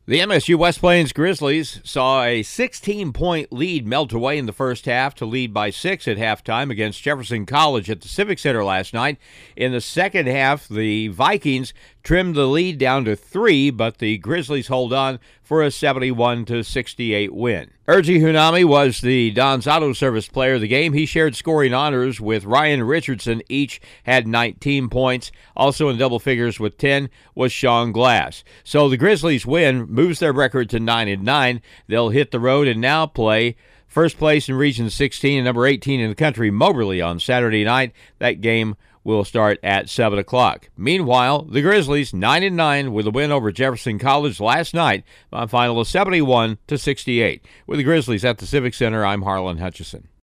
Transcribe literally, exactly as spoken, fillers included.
The M S U West Plains Grizzlies saw a sixteen-point lead melt away in the first half to lead by six at halftime against Jefferson College at the Civic Center last night. In the second half, the Vikings trimmed the lead down to three, but the Grizzlies hold on for a seventy-one to sixty-eight win. Ergie Hunami was the Don's Auto Service player of the game. He shared scoring honors with Ryan Richardson. Each had nineteen points. Also in double figures with ten was Sean Glass. So the Grizzlies win, moves their record to nine and nine. They'll hit the road and now play first place in Region sixteen and number eighteen in the country, Moberly, on Saturday night. That game will start at seven o'clock. Meanwhile, the Grizzlies nine and nine with a win over Jefferson College last night by a final of seventy-one to sixty-eight. With the Grizzlies at the Civic Center, I'm Harlan Hutchison.